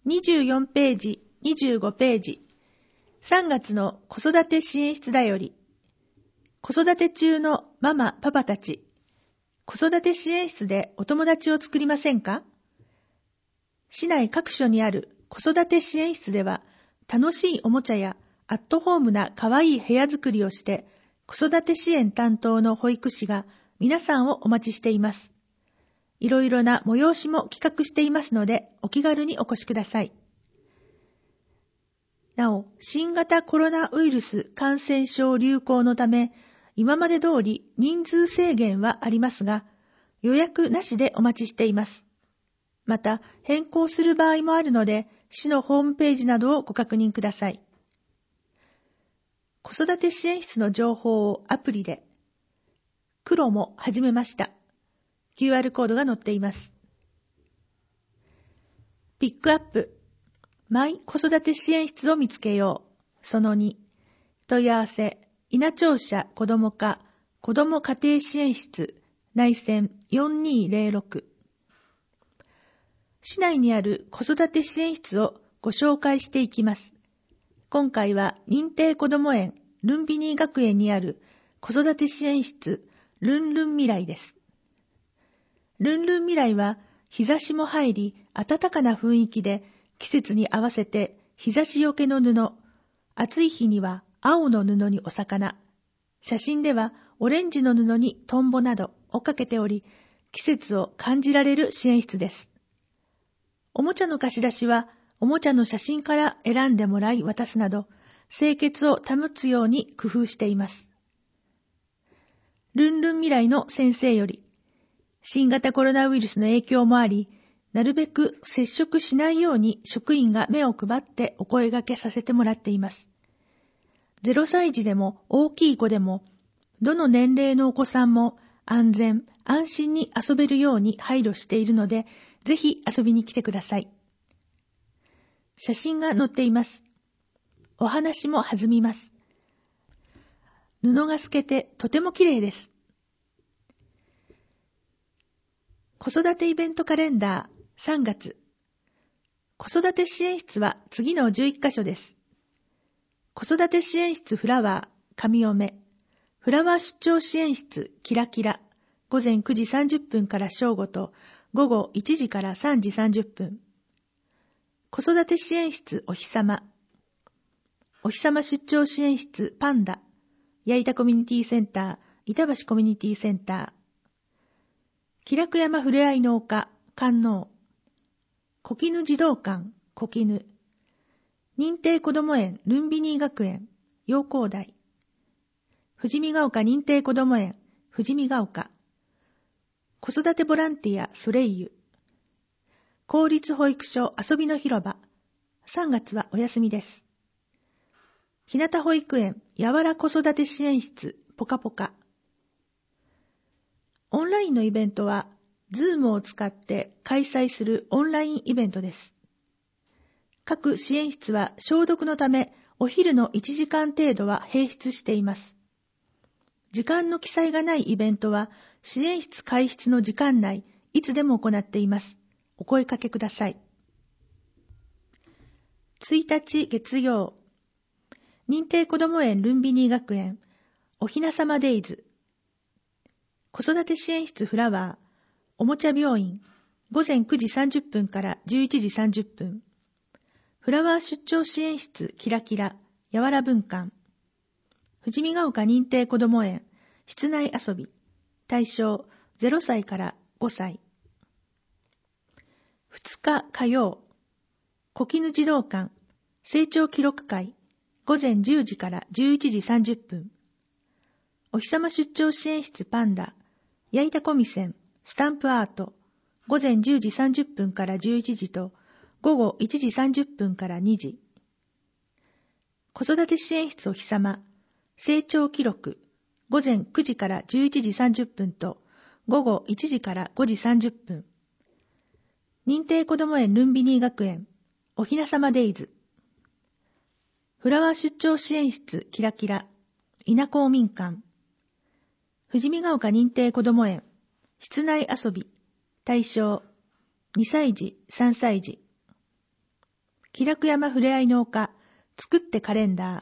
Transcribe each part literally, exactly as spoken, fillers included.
にじゅうよんページ、にじゅうごページ、さんがつの子育て支援室だより、子育て中のママ、パパたち、子育て支援室でお友達を作りませんか？市内各所にある子育て支援室では、楽しいおもちゃやアットホームな可愛い部屋作りをして、子育て支援担当の保育士が皆さんをお待ちしています。いろいろな催しも企画していますので、お気軽にお越しください。なお、新型コロナウイルス感染症流行のため、今まで通り人数制限はありますが、予約なしでお待ちしています。また、変更する場合もあるので、市のホームページなどをご確認ください。子育て支援室の情報をアプリで、黒も始めました。キューアール コードが載っています。ピックアップ、マイ子育て支援室を見つけよう。そのに、問い合わせ、稲庁舎子ども課子ども家庭支援室、内線よんにーぜろろく。市内にある子育て支援室をご紹介していきます。今回は認定こども園ルンビニー学園にある子育て支援室ルンルン未来です。ルンルン未来は日差しも入り暖かな雰囲気で季節に合わせて日差しよけの布、暑い日には青の布にお魚、写真ではオレンジの布にトンボなどをかけており、季節を感じられる支援室です。おもちゃの貸し出しはおもちゃの写真から選んでもらい渡すなど、清潔を保つように工夫しています。ルンルン未来の先生より、新型コロナウイルスの影響もあり、なるべく接触しないように職員が目を配ってお声掛けさせてもらっています。ゼロさい児でも大きい子でも、どの年齢のお子さんも安全、安心に遊べるように配慮しているので、ぜひ遊びに来てください。写真が載っています。お話も弾みます。布が透けてとても綺麗です。子育てイベントカレンダーさんがつ。子育て支援室は次のじゅういっかしょです。子育て支援室フラワー、神嫁。フラワー出張支援室キラキラ。ごぜんくじさんじゅっぷんから正午とごごいちじからさんじさんじゅっぷん。子育て支援室お日様。お日様出張支援室パンダ。矢板コミュニティセンター、板橋コミュニティセンター。気楽山ふれあい農家、観音。小絹児童館、小絹。認定こども園、ルンビニー学園、陽光台。富士見ヶ丘認定こども園、富士見ヶ丘。子育てボランティア、ソレイユ。公立保育所、遊びの広場。さんがつはお休みです。日向保育園、やわら子育て支援室、ポカポカ。オンラインのイベントは、ズームを使って開催するオンラインイベントです。各支援室は消毒のため、お昼のいちじかん程度は閉室しています。時間の記載がないイベントは、支援室開室の時間内、いつでも行っています。お声かけください。ついたち月曜、認定こども園ルンビニー学園、おひなさまデイズ。子育て支援室フラワー、おもちゃ病院、ごぜんくじさんじゅっぷんからじゅういちじさんじゅっぷん。フラワー出張支援室キラキラ、やわら文館。富士見ヶ丘認定こども園、室内遊び、対象ゼロさいからごさい。ふつか火曜、小絹児童館、成長記録会、ごぜんじゅうじからじゅういちじさんじゅっぷん。お日様出張支援室パンダ、矢板コミセン、スタンプアート、ごぜんじゅうじさんじゅっぷんからじゅういちじと、ごごいちじさんじゅっぷんからにじ。子育て支援室お日様、成長記録、ごぜんくじからじゅういちじさんじゅっぷんと、ごごいちじからごじさんじゅっぷん。認定こども園ルンビニー学園、おひなさまデイズ。フラワー出張支援室キラキラ、稲公民館。富士見ヶ丘認定こども園、室内遊び、対象にさい児、さんさい児。 気楽山ふれあい農家作ってカレンダー。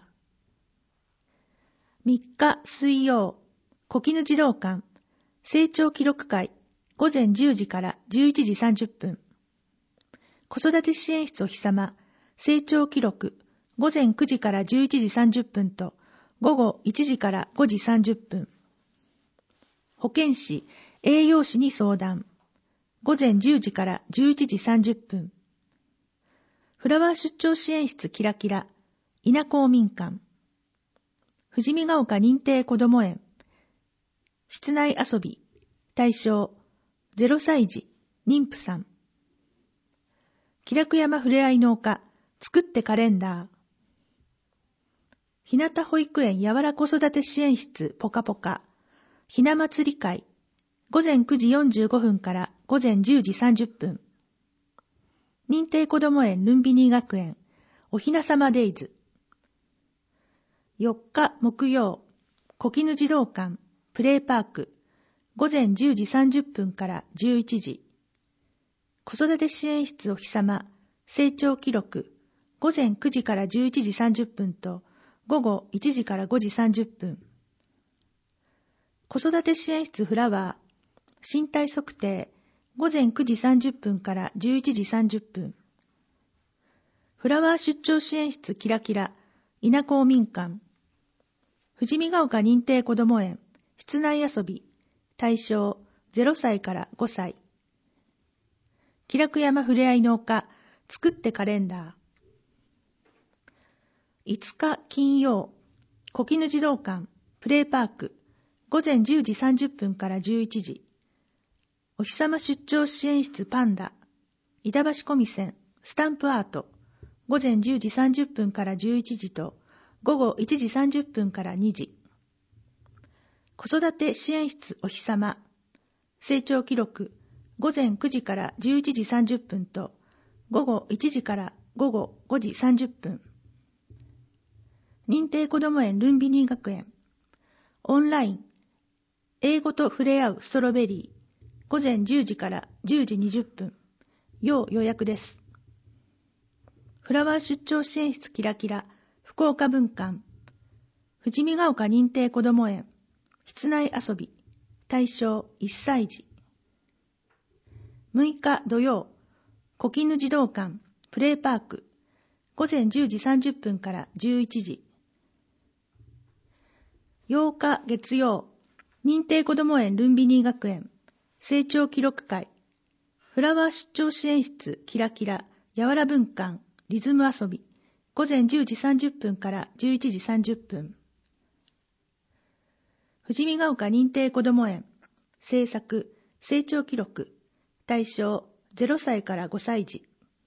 みっか水曜、小絹児童館成長記録会ごぜんじゅうじからじゅういちじさんじゅっぷん。子育て支援室お日様成長記録ごぜんくじからじゅういちじさんじゅっぷんとごごいちじからごじさんじゅっぷん。保健師、栄養士に相談ごぜんじゅうじからじゅういちじさんじゅっぷん。フラワー出張支援室キラキラ稲公民館富士見ヶ丘認定こども園室内遊び対象ゼロさい児妊婦さん。気楽山ふれあい農家作ってカレンダー。ひなた保育園やわら子育て支援室ポカポカひな祭り会ごぜんくじよんじゅうごふんからごぜんじゅうじさんじゅっぷん。認定こども園ルンビニー学園おひなさまデイズ。よっか木曜、小絹児童館プレイパークごぜんじゅうじさんじゅっぷんからじゅういちじ。子育て支援室お日様成長記録ごぜんくじからじゅういちじさんじゅっぷんとごごいちじからごじさんじゅっぷん。子育て支援室フラワー身体測定ごぜんくじさんじゅっぷんからじゅういちじさんじゅっぷん。フラワー出張支援室キラキラ稲公民館富士見ヶ丘認定こども園室内遊び対象ゼロさいからごさい。気楽山ふれあい農家作ってカレンダー。いつか金曜、小絹児童館プレイパークごぜんじゅうじさんじゅっぷんからじゅういちじ。お日様出張支援室パンダ板橋小見線スタンプアートごぜんじゅうじさんじゅっぷんからじゅういちじとごごいちじさんじゅっぷんからにじ。子育て支援室お日様成長記録ごぜんくじからじゅういちじさんじゅっぷんとごごいちじからごごごじさんじゅっぷん。認定こども園ルンビニー学園オンライン英語と触れ合うストロベリーごぜんじゅうじからじゅうじにじゅっぷん。要予約です。フラワー出張支援室キラキラ福岡文館富士見ヶ丘認定こども園室内遊び対象いっさい児。むいか土曜、小絹児童館プレイパークごぜんじゅうじさんじゅっぷんからじゅういちじ。ようか月曜、認定こども園ルンビニー学園成長記録会フラワー出張支援室キラキラやわら文館リズム遊びごぜんじゅうじさんじゅっぷんからじゅういちじさんじゅっぷん。富士見ヶ丘認定こども園制作成長記録対象ゼロさいからごさい児。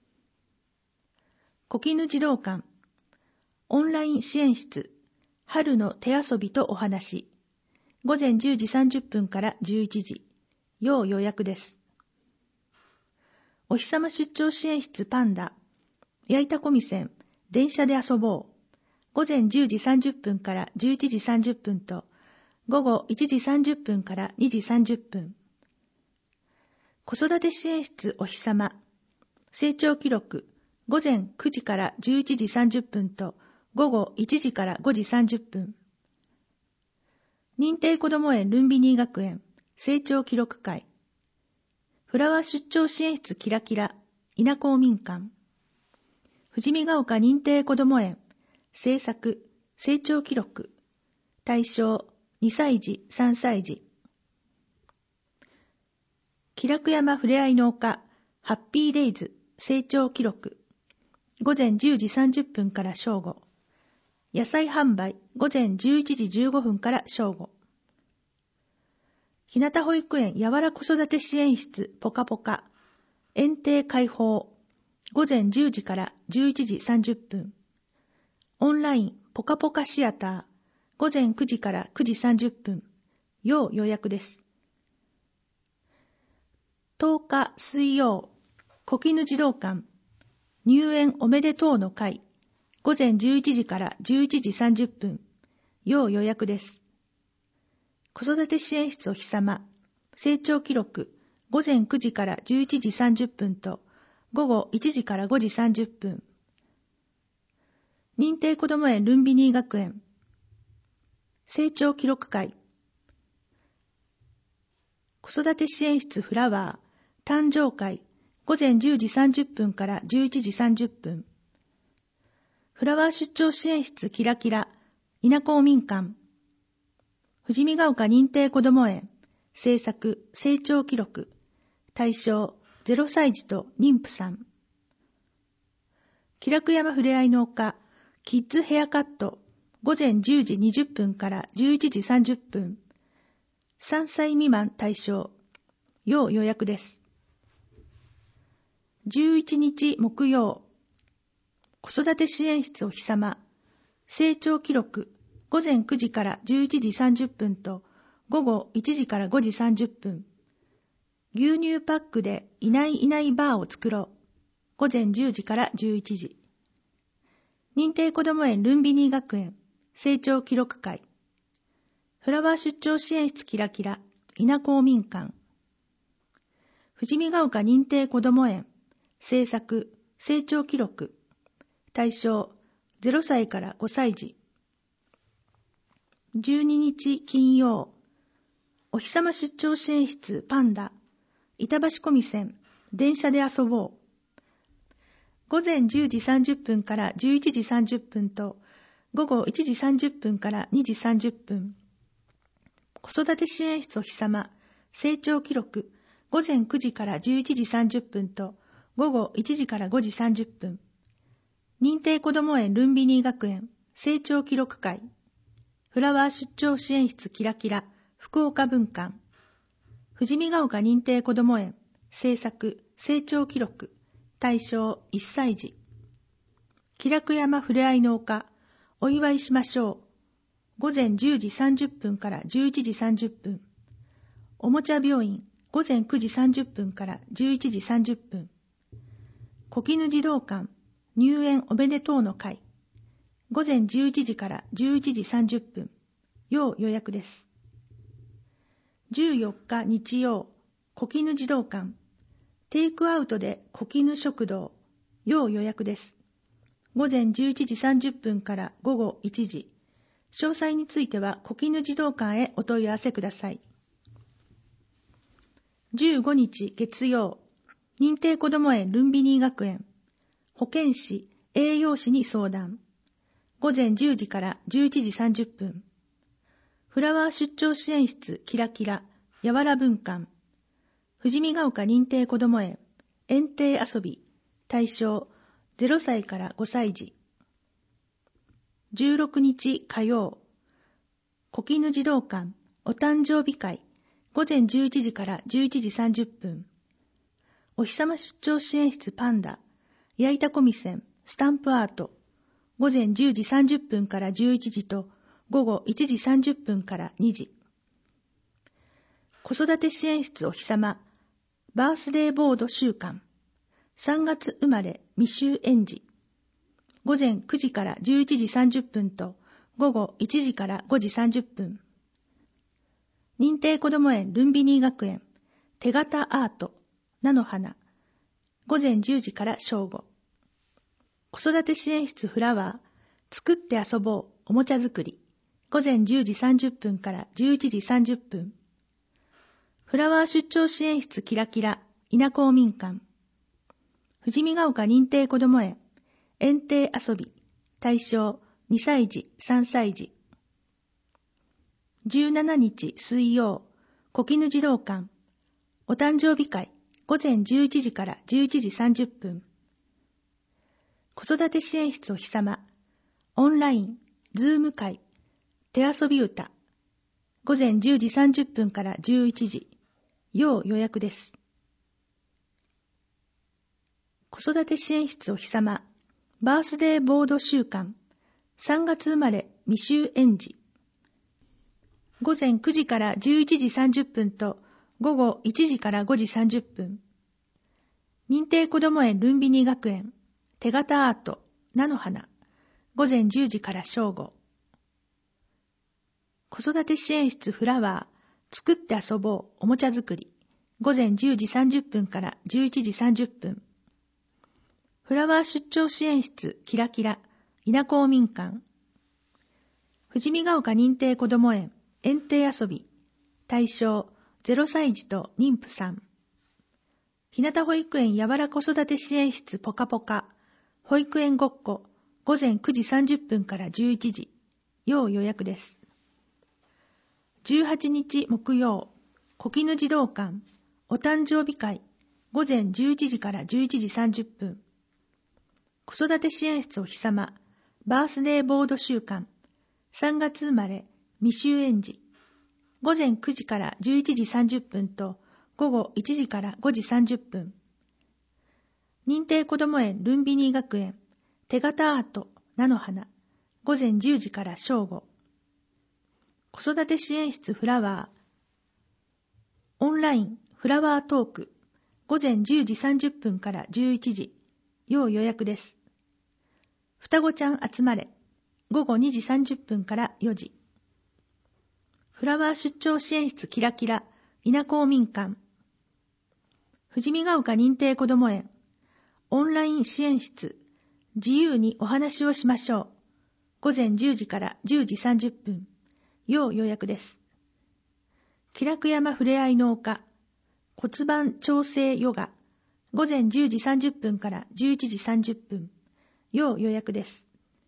小絹児童館オンライン支援室春の手遊びとお話ごぜんじゅうじさんじゅっぷんからじゅういちじ。要予約です。お日様出張支援室パンダ矢板小見線電車で遊ぼうごぜんじゅうじさんじゅっぷんからじゅういちじさんじゅっぷんとごごいちじさんじゅっぷんからにじさんじゅっぷん。子育て支援室お日様成長記録ごぜんくじからじゅういちじさんじゅっぷんとごごいちじからごじさんじゅっぷん。認定こども園ルンビニー学園成長記録会フラワー出張支援室キラキラ稲公民館富士見ヶ丘認定こども園制作成長記録対象にさい児さんさい児。気楽山ふれあい農家ハッピーデイズ成長記録ごぜんじゅうじさんじゅっぷんから正午。野菜販売ごぜんじゅういちじじゅうごふんから正午。ひなた保育園やわら子育て支援室ポカポカ園庭開放ごぜんじゅうじからじゅういちじさんじゅっぷん。オンラインポカポカシアターごぜんくじからくじさんじゅっぷん。要予約です。とおか水曜、小絹児童館入園おめでとうの会ごぜんじゅういちじからじゅういちじさんじゅっぷん。要予約です。子育て支援室お日様成長記録ごぜんくじからじゅういちじさんじゅっぷんとごごいちじからごじさんじゅっぷん。 認定こども園ルンビニー学園成長記録会子育て支援室フラワー誕生会午前じゅうじさんじゅっぷんからじゅういちじさんじゅっぷんフラワー出張支援室キラキラ稲公民館富士見ヶ丘認定こども園制作成長記録対象ゼロさい児と妊婦さん気楽山ふれあいの丘キッズヘアカット午前じゅうじにじゅっぷんからじゅういちじさんじゅっぷんさんさい未満対象要予約です。じゅういちにち木曜子育て支援室お日様成長記録午前くじからじゅういちじさんじゅっぷんと午後いちじからごじさんじゅっぷん牛乳パックでいないいないバーを作ろう午前じゅうじからじゅういちじ認定こども園ルンビニー学園成長記録会フラワー出張支援室キラキラ稲公民館富士見ヶ丘認定こども園制作成長記録対象ゼロさいからごさい児じゅうににち金曜お日様出張支援室パンダ板橋小見線電車で遊ぼう午前じゅうじさんじゅっぷんからじゅういちじさんじゅっぷんと午後いちじさんじゅっぷんからにじさんじゅっぷん子育て支援室お日様成長記録午前くじからじゅういちじさんじゅっぷんと午後いちじからごじさんじゅっぷん認定こども園ルンビニー学園成長記録会フラワー出張支援室キラキラ福岡分館富士見ヶ丘認定こども園制作成長記録対象いっさい児気楽山ふれあいの丘お祝いしましょう午前じゅうじさんじゅっぷんからじゅういちじさんじゅっぷんおもちゃ病院午前くじさんじゅっぷんからじゅういちじさんじゅっぷん小絹児童館入園おめでとうの会午前じゅういちじからじゅういちじさんじゅっぷん要予約です。じゅうよっか日曜小絹児童館テイクアウトで小絹食堂要予約です。午前じゅういちじさんじゅっぷんから午後いちじ詳細については小絹児童館へお問い合わせください。じゅうごにち月曜認定こども園ルンビニー学園保健師栄養士に相談午前じゅうじからじゅういちじさんじゅっぷんフラワー出張支援室キラキラやわら分館富士見ヶ丘認定こども園園庭遊び対象ゼロさいからごさい児じゅうろくにち火曜小絹児童館お誕生日会午前じゅういちじからじゅういちじさんじゅっぷんお日様出張支援室パンダ矢板小見線スタンプアート午前じゅうじさんじゅっぷんからじゅういちじと午後いちじさんじゅっぷんからにじ子育て支援室お日様バースデーボード週間さんがつ生まれ未就園児午前くじからじゅういちじさんじゅっぷんと午後いちじからごじさんじゅっぷん認定こども園ルンビニー学園手形アート菜の花午前じゅうじから正午子育て支援室フラワー作って遊ぼうおもちゃ作り午前じゅうじさんじゅっぷんからじゅういちじさんじゅっぷんフラワー出張支援室キラキラ稲公民館富士見ヶ丘認定こども園園庭遊び対象にさい児さんさい児じゅうしちにち水曜小絹児童館お誕生日会午前じゅういちじからじゅういちじさんじゅっぷん子育て支援室お日様オンラインズーム会手遊び歌午前じゅうじさんじゅっぷんからじゅういちじ要予約です。子育て支援室お日様バースデーボード週間さんがつ生まれ未就園児午前くじからじゅういちじさんじゅっぷんと午後いちじからごじさんじゅっぷん認定こども園ルンビニー学園手形アート菜の花午前じゅうじから正午子育て支援室フラワー作って遊ぼうおもちゃ作り午前じゅうじさんじゅっぷんからじゅういちじさんじゅっぷんフラワー出張支援室キラキラ稲公民館。富士見ヶ丘認定こども園園庭遊び。対象ゼロさい児と妊婦さん。日向保育園やわら子育て支援室ぽかぽか。保育園ごっこ。午前くじさんじゅっぷんからじゅういちじ。要予約です。じゅうはちにち木曜、小絹児童館、お誕生日会、午前じゅういちじからじゅういちじさんじゅっぷん。子育て支援室お日様、バースデーボード週間、さんがつ生まれ、未就園児、午前くじからじゅういちじさんじゅっぷんと午後いちじからごじさんじゅっぷん。認定こども園ルンビニー学園、手形アート、菜の花、午前じゅうじから正午。子育て支援室フラワー、オンラインフラワートーク、午前じゅうじさんじゅっぷんからじゅういちじ、要予約です。双子ちゃん集まれ、午後にじさんじゅっぷんからよじ。フラワー出張支援室キラキラ、稲公民館。富士見ヶ丘認定こども園、オンライン支援室、自由にお話をしましょう。午前じゅうじからじゅうじさんじゅっぷん、要予約です。気楽山ふれあいの丘、骨盤調整ヨガ、午前じゅうじさんじゅっぷんからじゅういちじさんじゅっぷん、要予約です。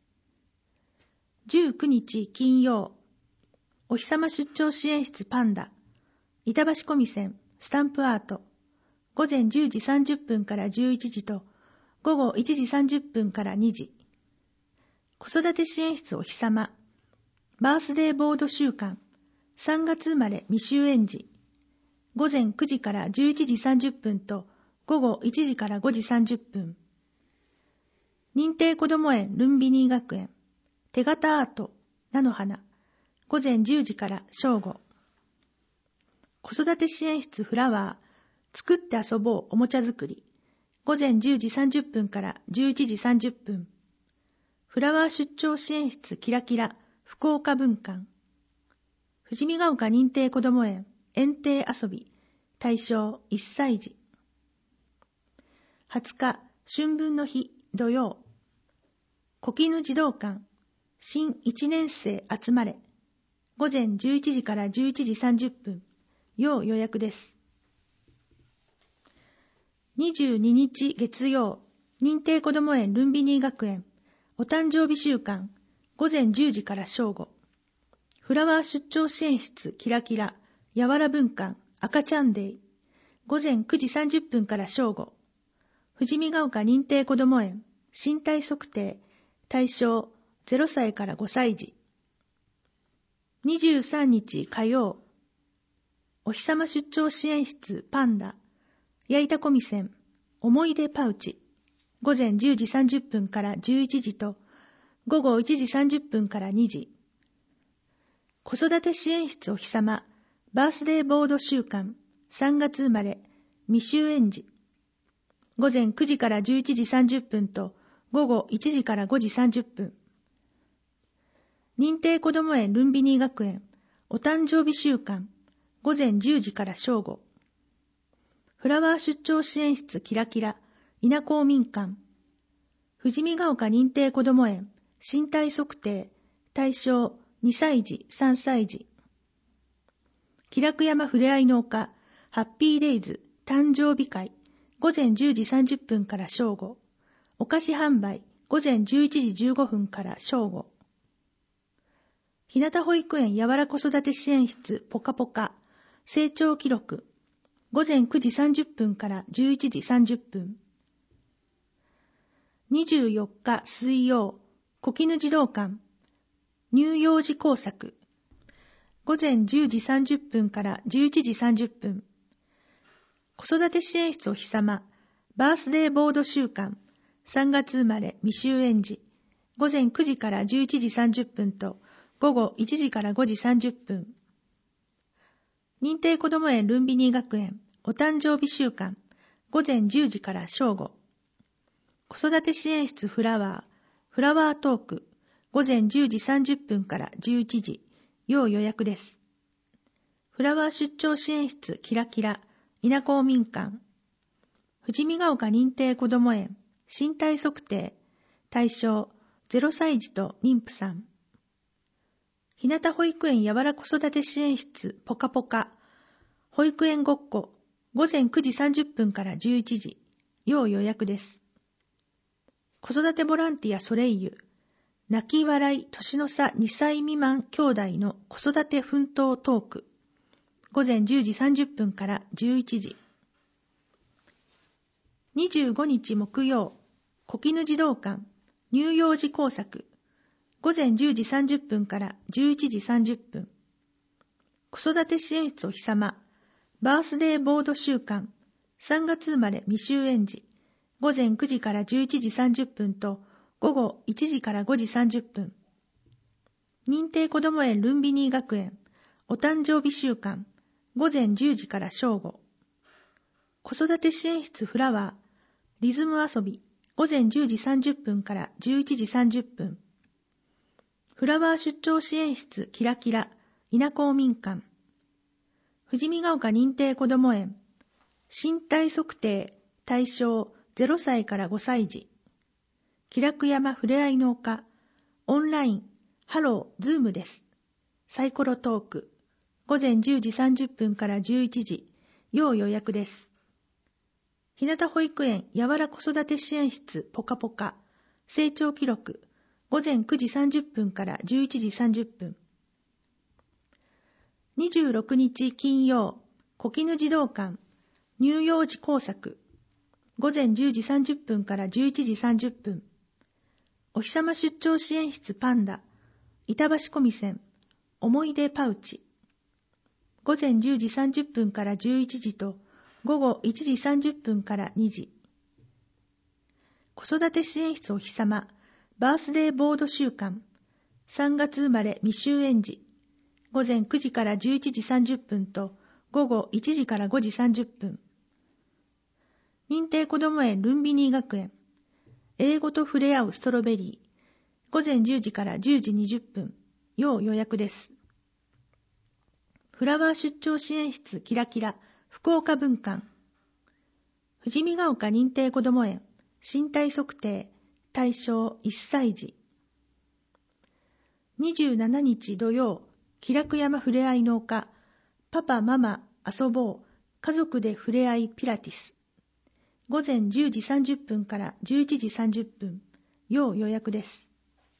じゅうくにち金曜、お日様出張支援室パンダ、板橋小見線スタンプアート、午前じゅうじさんじゅっぷんからじゅういちじと午後いちじさんじゅっぷんからにじ。子育て支援室お日様、バースデーボード週間、さんがつ生まれ未就園児、午前くじからじゅういちじさんじゅっぷんと午後いちじからごじさんじゅっぷん。認定こども園ルンビニー学園、手形アート、菜の花、午前じゅうじから正午。子育て支援室フラワー、作って遊ぼうおもちゃ作り、午前じゅうじさんじゅっぷんからじゅういちじさんじゅっぷん。フラワー出張支援室キラキラ、福岡文館。富士見ヶ丘認定こども園園庭遊び、対象いっさい児。はつか春分の日土曜、小絹児童館、新いちねん生集まれ、午前じゅういちじからじゅういちじさんじゅっぷん、要予約です。にじゅうににち月曜、認定こども園ルンビニー学園、お誕生日週間、午前じゅうじから正午。フラワー出張支援室キラキラ、やわら文館、赤ちゃんデイ、午前くじさんじゅっぷんから正午。富士見ヶ丘認定こども園、身体測定、対象ゼロさいからごさい児。にじゅうさんにち火曜、お日様出張支援室パンダ、矢板小見線、思い出パウチ、午前じゅうじさんじゅっぷんからじゅういちじと、午後いちじさんじゅっぷんからにじ。子育て支援室お日様、バースデーボード週間、さんがつ生まれ、未就園児。午前くじからじゅういちじさんじゅっぷんと、午後いちじからごじさんじゅっぷん。認定こども園ルンビニー学園、お誕生日週間、午前じゅうじから正午。フラワー出張支援室キラキラ、稲公民館。富士見ヶ丘認定こども園、身体測定、対象にさい児、さんさい児。気楽山ふれあいの丘、ハッピーデイズ、誕生日会、午前じゅうじさんじゅっぷんから正午。お菓子販売、午前じゅういちじじゅうごふんから正午。日向保育園やわら子育て支援室ぽかぽか、成長記録、午前くじさんじゅっぷんからじゅういちじさんじゅっぷん。にじゅうよっか水曜、小絹児童館、乳幼児工作、午前じゅうじさんじゅっぷんからじゅういちじさんじゅっぷん。子育て支援室お日様、バースデーボード週間、さんがつ生まれ未就園児、午前くじからじゅういちじさんじゅっぷんと午後いちじからごじさんじゅっぷん。認定こども園ルンビニー学園、お誕生日週間、午前じゅうじから正午。子育て支援室フラワー、フラワートーク、午前じゅうじさんじゅっぷんからじゅういちじ、要予約です。フラワー出張支援室キラキラ、稲公民館。富士見ヶ丘認定こども園、身体測定、対象ゼロさい児と妊婦さん。ひなた保育園やわら子育て支援室ぽかぽか。保育園ごっこ、ごぜんくじさんじゅっぷんからじゅういちじ、要予約です。子育てボランティアソレイユ、泣き笑い年の差にさい未満兄弟の子育て奮闘トーク、ごぜんじゅうじさんじゅっぷんからじゅういちじ。にじゅうごにち木曜、小絹児童館、乳幼児工作、ごぜんじゅうじさんじゅっぷんからじゅういちじさんじゅっぷん。子育て支援室おひさま、バースデーボード週間、さんがつ生まれ未就園児、ごぜんくじからじゅういちじさんじゅっぷんと午後いちじからごじさんじゅっぷん。認定こども園ルンビニー学園、お誕生日週間、ごぜんじゅうじから正午。子育て支援室フラワー、リズム遊び、ごぜんじゅうじさんじゅっぷんからじゅういちじさんじゅっぷん。フラワー出張支援室キラキラ、稲公民館。富士見ヶ丘認定こども園、身体測定対象ゼロさいからごさい児。気楽山ふれあいの丘、オンライン、ハロー、ズームです。サイコロトーク、ごぜんじゅうじさんじゅっぷんからじゅういちじ、要予約です。ひなた保育園やわら子育て支援室ぽかぽか、成長記録、ごぜんくじさんじゅっぷんからじゅういちじさんじゅっぷん。にじゅうろくにち金曜、小絹児童館、乳幼児工作、ごぜんじゅうじさんじゅっぷんからじゅういちじさんじゅっぷん。おひさま出張支援室パンダ、板橋小見線、思い出パウチ。ごぜんじゅうじさんじゅっぷんからじゅういちじと、午後いちじさんじゅっぷんからにじ。子育て支援室おひさま、バースデーボード週間、さんがつ生まれ未就園児、ごぜんくじからじゅういちじさんじゅっぷんと、午後いちじからごじさんじゅっぷん。認定こども園ルンビニー学園、英語と触れ合うストロベリー、ごぜんじゅうじからじゅうじにじゅっぷん、要予約です。フラワー出張支援室キラキラ、福岡文館。富士見ヶ丘認定こども園、身体測定、対象いっさい児。にじゅうしちにち土曜、気楽山ふれあいの丘、パパママ遊ぼう、家族でふれあいピラティス。ごぜんじゅうじさんじゅっぷんからじゅういちじさんじゅっぷん、要予約です。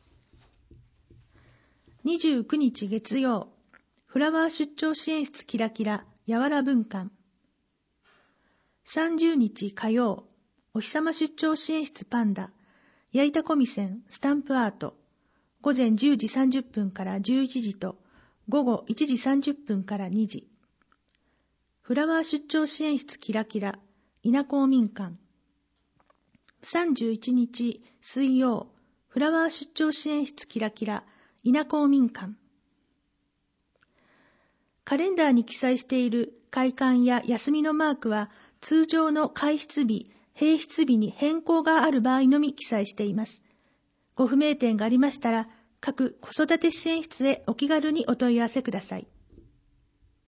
にじゅうくにち月曜、フラワー出張支援室キラキラ、やわら文館。さんじゅうにち火曜、おひさま出張支援室パンダ、矢板小見線スタンプアート、ごぜんじゅうじさんじゅっぷんからじゅういちじと、午後いちじさんじゅっぷんからにじ。フラワー出張支援室キラキラ、稲公民館。さんじゅういちにち水曜、フラワー出張支援室キラキラ、稲公民館。カレンダーに記載している開館や休みのマークは、通常の開室日、閉室日に変更がある場合のみ記載しています。ご不明点がありましたら、各子育て支援室へお気軽にお問い合わせください。